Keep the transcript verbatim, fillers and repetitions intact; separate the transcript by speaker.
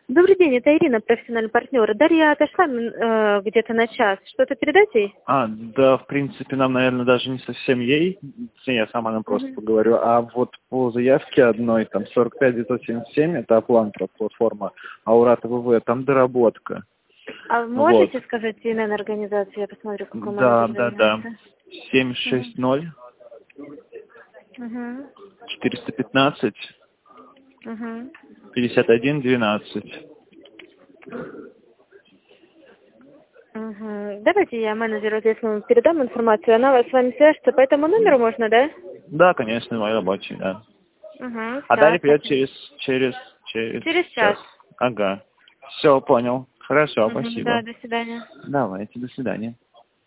Speaker 1: Добрый день, это Ирина, профессиональный партнер. Дарья отошла э, где-то на час. Что-то передать ей?
Speaker 2: А, да, в принципе, нам, наверное, даже не совсем ей, с ней я сама нам просто
Speaker 1: Мгм.
Speaker 2: поговорю, а вот по заявке одной, там, сорок пять девятьсот семьдесят семь, это Аплантра платформа, Аурата ВВ, там доработка.
Speaker 1: А вы
Speaker 2: Вот.
Speaker 1: можете сказать ай эн эн организацию? Я посмотрю, какой
Speaker 2: Да,
Speaker 1: менеджер
Speaker 2: да, да.
Speaker 1: занимается.
Speaker 2: семь шесть ноль
Speaker 1: Угу.
Speaker 2: четыреста пятнадцать
Speaker 1: Угу.
Speaker 2: пятьдесят один двенадцать.
Speaker 1: Угу. Давайте я менеджеру ответственному передам информацию. Она вас с вами свяжется по этому номеру, можно, да?
Speaker 2: Да, конечно, мой рабочий, да.
Speaker 1: Угу.
Speaker 2: А далее придет
Speaker 1: Так.
Speaker 2: через, через, через
Speaker 1: Через
Speaker 2: час.
Speaker 1: час.
Speaker 2: Ага. Все, понял. Хорошо,
Speaker 1: Угу. Да,
Speaker 2: спасибо.
Speaker 1: до свидания.
Speaker 2: Давайте, до свидания.